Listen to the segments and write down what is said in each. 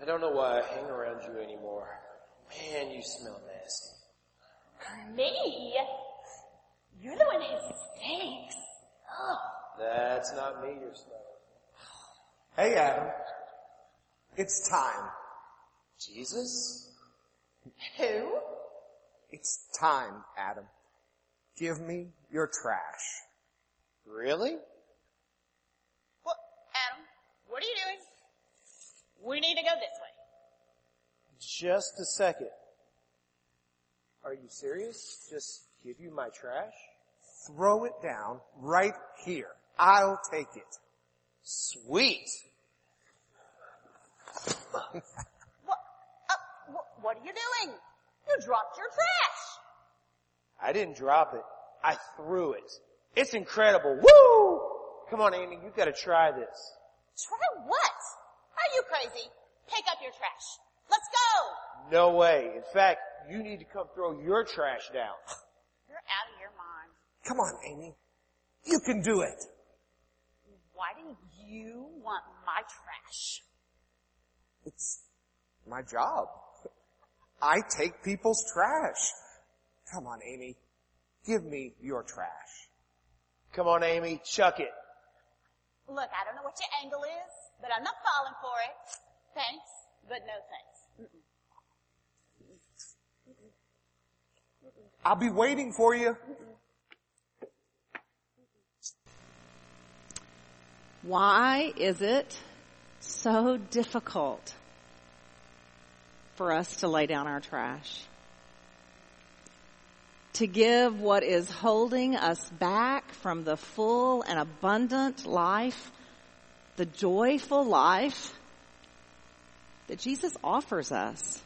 don't know why I hang around you anymore. Man, you smell nasty. Me? You're the one who stinks. Ugh. That's not me you're smelling. Hey, Adam. It's time. Jesus? Who? It's time, Adam. Give me your trash. Really? What, Adam, what are you doing? We need to go this way. Just a second. Are you serious? Just give you my trash? Throw it down right here. I'll take it. Sweet. What are you doing? You dropped your trash. I didn't drop it. I threw it. It's incredible. Woo! Come on, Amy, you've got to try this. Try what? Are you crazy? Pick up your trash. Let's go. No way. In fact, you need to come throw your trash down. You're out of your mind. Come on, Amy. You can do it. Why do you want my trash? It's my job. I take people's trash. Come on, Amy. Give me your trash. Come on, Amy, chuck it. Look, I don't know what your angle is, but I'm not falling for it. Thanks, but no thanks. I'll be waiting for you. Why is it so difficult for us to lay down our trash? To give what is holding us back from the full and abundant life, the joyful life that Jesus offers us.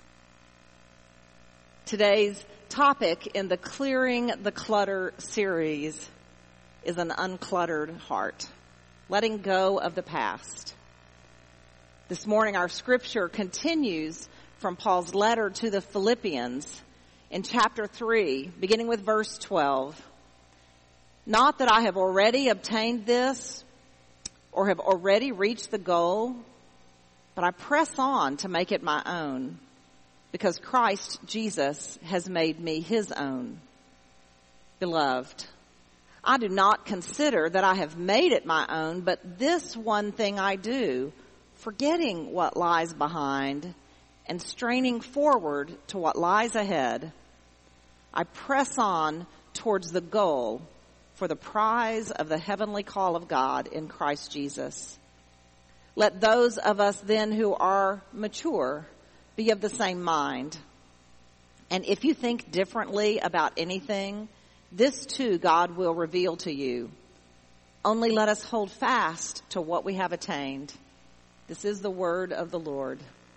Today's topic in the Clearing the Clutter series is an uncluttered heart, letting go of the past. This morning our scripture continues from Paul's letter to the Philippians in chapter 3, beginning with verse 12. Not that I have already obtained this or have already reached the goal, but I press on to make it my own, because Christ Jesus has made me his own. Beloved, I do not consider that I have made it my own, but this one thing I do, forgetting what lies behind and straining forward to what lies ahead, I press on towards the goal for the prize of the heavenly call of God in Christ Jesus. Let those of us then who are mature be of the same mind. And if you think differently about anything, this too God will reveal to you. Only let us hold fast to what we have attained. This is the word of the Lord.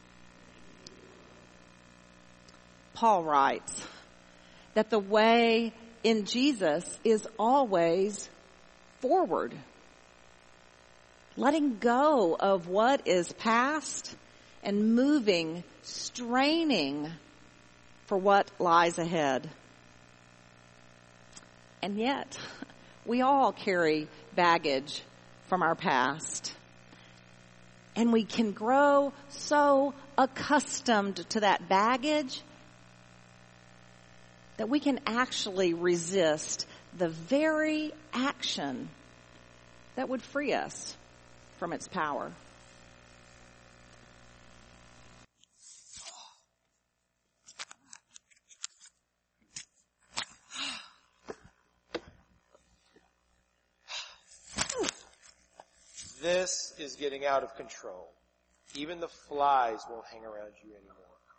Paul writes that the way in Jesus is always forward. Letting go of what is past and moving, straining for what lies ahead. And yet, we all carry baggage from our past. And we can grow so accustomed to that baggage that we can actually resist the very action that would free us from its power. This is getting out of control. Even the flies won't hang around you anymore.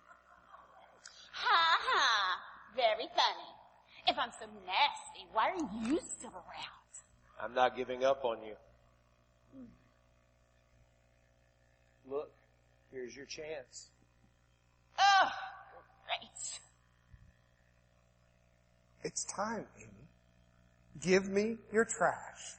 Ha ha. Very funny. If I'm so nasty, why are you still around? I'm not giving up on you. Look, here's your chance. Oh, great. It's time, Amy. Give me your trash.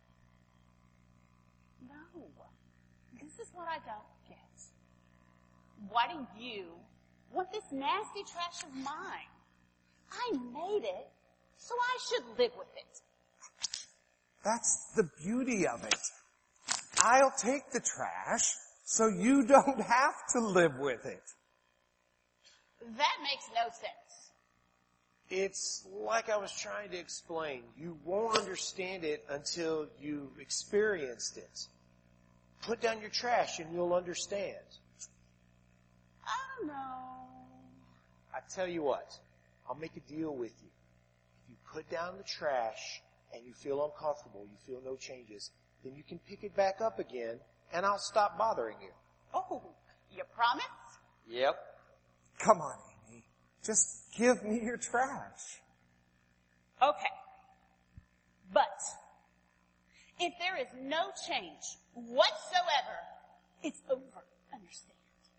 No. This is what I don't get. Why do you want this nasty trash of mine? I made it, so I should live with it. That's the beauty of it. I'll take the trash so you don't have to live with it. That makes no sense. It's like I was trying to explain. You won't understand it until you experienced it. Put down your trash and you'll understand. I don't know. I tell you what, I'll make a deal with you. If you put down the trash and you feel uncomfortable, you feel no changes, then you can pick it back up again and I'll stop bothering you. Oh, you promise? Yep. Come on, Amy. Just give me your trash. Okay. But if there is no change whatsoever, it's over. Understand?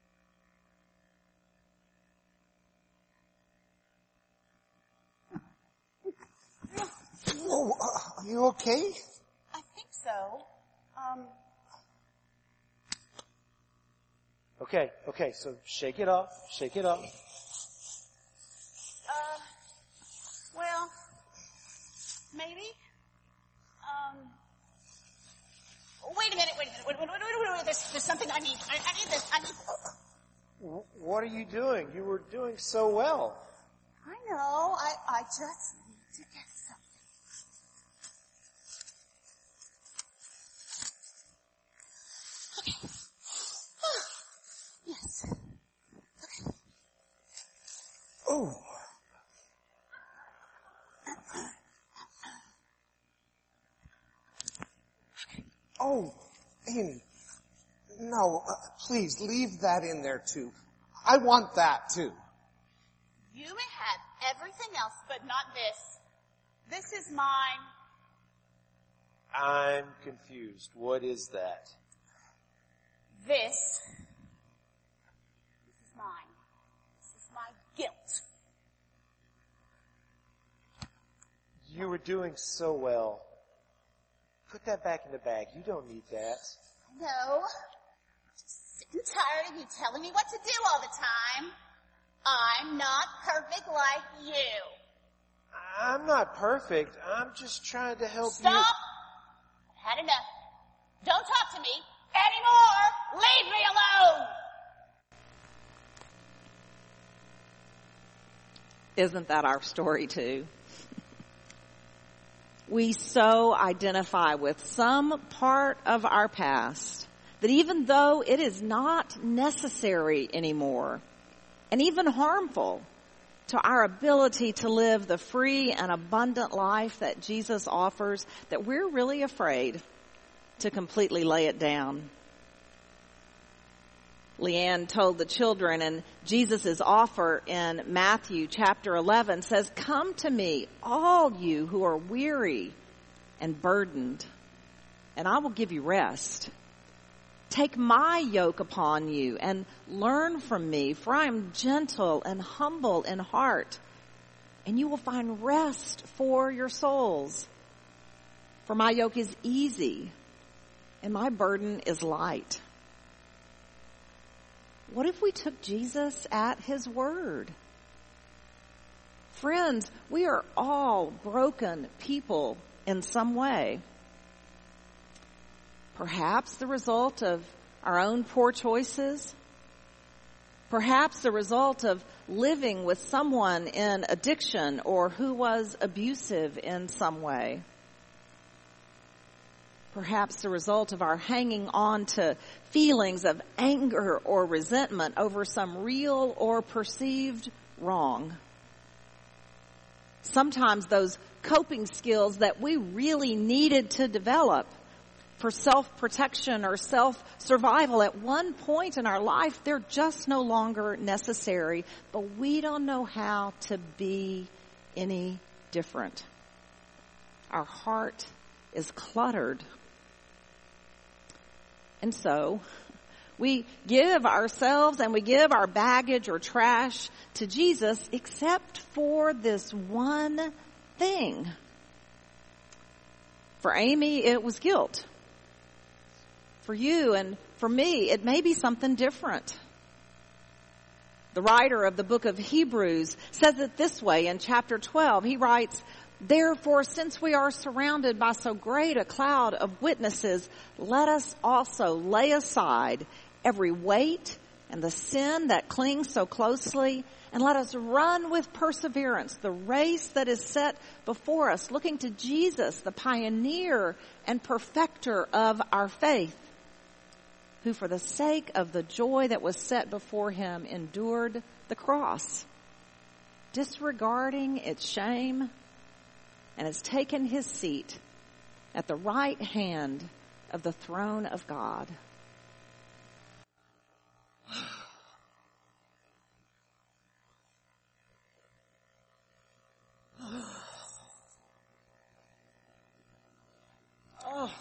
Oh, are you okay? I think so. Okay, so shake it off. Well, maybe. Wait a minute. There's something I need. I need this. What are you doing? You were doing so well. I know. I just need to get something. Okay. Yes. Okay. Oh. Oh, Amy. No, please leave that in there too. I want that too. You may have everything else, but not this. This is mine. I'm confused. What is that? This is mine. This is my guilt. You were doing so well. Put that back in the bag. You don't need that. No. I'm just sick and tired of you telling me what to do all the time. I'm not perfect like you. I'm not perfect. I'm just trying to help Stop! you. I've had enough. Don't talk to me anymore. Leave me alone. Isn't that our story too? We so identify with some part of our past that even though it is not necessary anymore and even harmful to our ability to live the free and abundant life that Jesus offers, that we're really afraid to completely lay it down. Leanne told the children, and Jesus' offer in Matthew chapter 11 says, "Come to me, all you who are weary and burdened, and I will give you rest. Take my yoke upon you and learn from me, for I am gentle and humble in heart, and you will find rest for your souls. For my yoke is easy and my burden is light." What if we took Jesus at his word? Friends, we are all broken people in some way. Perhaps the result of our own poor choices. Perhaps the result of living with someone in addiction or who was abusive in some way. Perhaps the result of our hanging on to feelings of anger or resentment over some real or perceived wrong. Sometimes those coping skills that we really needed to develop for self-protection or self-survival at one point in our life, they're just no longer necessary, but we don't know how to be any different. Our heart is cluttered. And so, we give ourselves and we give our baggage or trash to Jesus except for this one thing. For Amy, it was guilt. For you and for me, it may be something different. The writer of the book of Hebrews says it this way in chapter 12. He writes, "Therefore, since we are surrounded by so great a cloud of witnesses, let us also lay aside every weight and the sin that clings so closely, and let us run with perseverance the race that is set before us, looking to Jesus, the pioneer and perfecter of our faith, who for the sake of the joy that was set before him endured the cross, disregarding its shame, and has taken his seat at the right hand of the throne of God. Oh.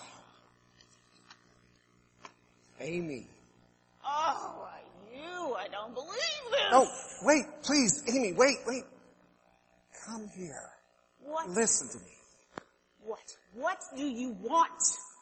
Amy. Oh, I don't believe this. Oh, wait, please, Amy, wait. Come here. What? Listen to me. What do you want?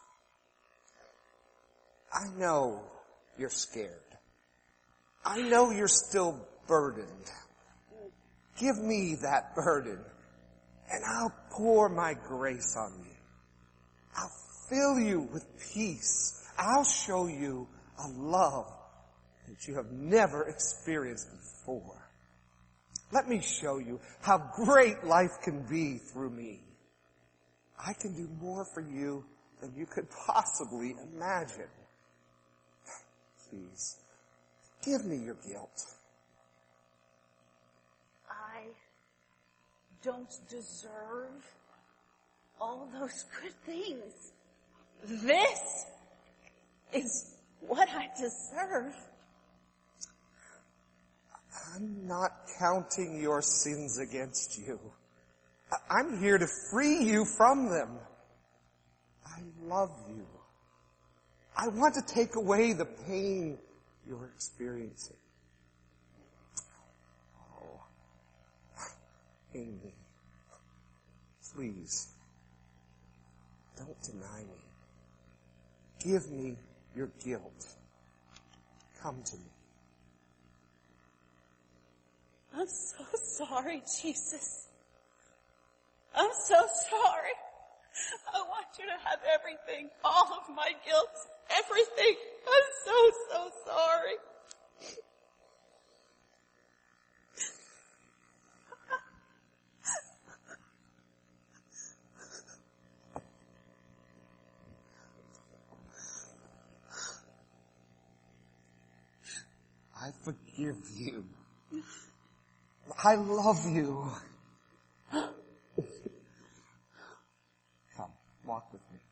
I know you're scared. I know you're still burdened. Give me that burden, and I'll pour my grace on you. I'll fill you with peace. I'll show you a love that you have never experienced before. Let me show you how great life can be through me. I can do more for you than you could possibly imagine. Please, give me your guilt. I don't deserve all those good things. This is what I deserve. I'm not counting your sins against you. I'm here to free you from them. I love you. I want to take away the pain you're experiencing. Oh, Amy, please, don't deny me. Give me your guilt. Come to me. I'm so sorry, Jesus. I'm so sorry. I want you to have everything, all of my guilt, everything. I'm so sorry. I forgive you. I love you. Come, walk with me.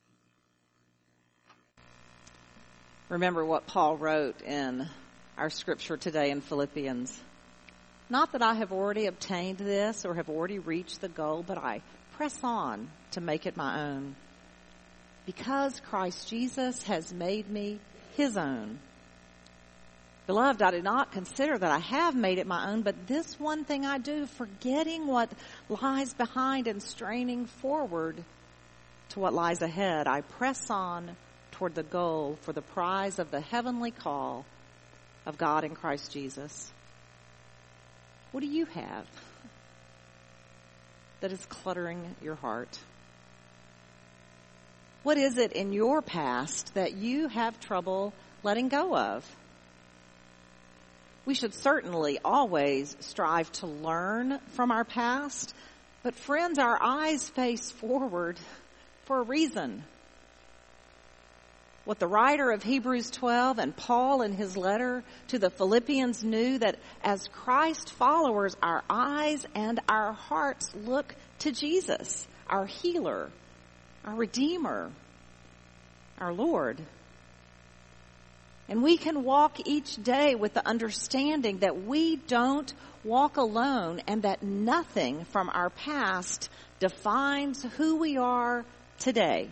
Remember what Paul wrote in our scripture today in Philippians. Not that I have already obtained this or have already reached the goal, but I press on to make it my own. Because Christ Jesus has made me his own. Beloved, I do not consider that I have made it my own, but this one thing I do, forgetting what lies behind and straining forward to what lies ahead, I press on toward the goal for the prize of the heavenly call of God in Christ Jesus. What do you have that is cluttering your heart? What is it in your past that you have trouble letting go of? We should certainly always strive to learn from our past, but friends, our eyes face forward for a reason. What the writer of Hebrews 12 and Paul in his letter to the Philippians knew, that as Christ followers, our eyes and our hearts look to Jesus, our healer, our Redeemer, our Lord. And we can walk each day with the understanding that we don't walk alone and that nothing from our past defines who we are today.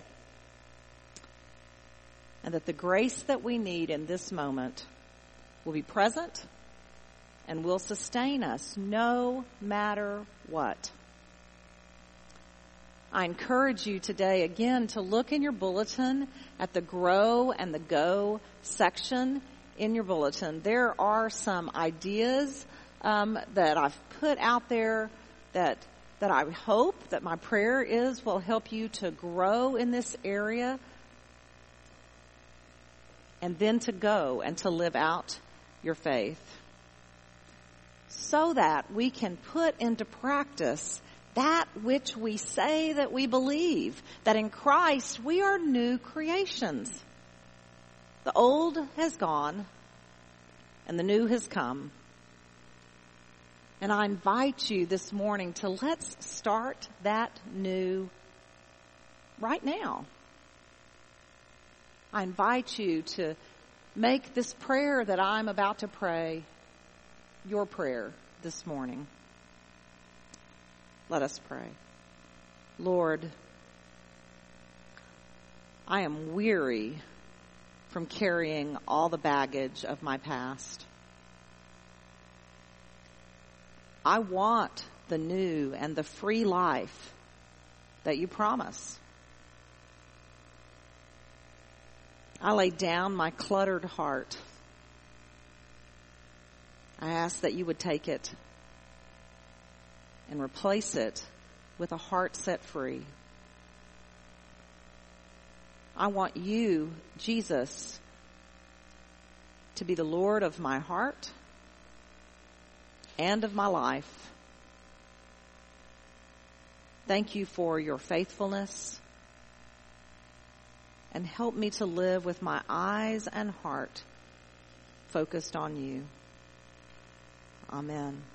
And that the grace that we need in this moment will be present and will sustain us no matter what. I encourage you today again to look in your bulletin at the Grow and the Go section in your bulletin. There are some ideas that I've put out there that I hope, that my prayer is, will help you to grow in this area. and then to go and to live out your faith, so that we can put into practice that which we say that we believe, that in Christ we are new creations. The old has gone and the new has come. And I invite you this morning to let's start that new right now. I invite you to make this prayer that I'm about to pray your prayer this morning. Let us pray. Lord, I am weary from carrying all the baggage of my past. I want the new and the free life that you promise. I lay down my cluttered heart. I ask that you would take it and replace it with a heart set free. I want you, Jesus, to be the Lord of my heart and of my life. Thank you for your faithfulness, and help me to live with my eyes and heart focused on you. Amen.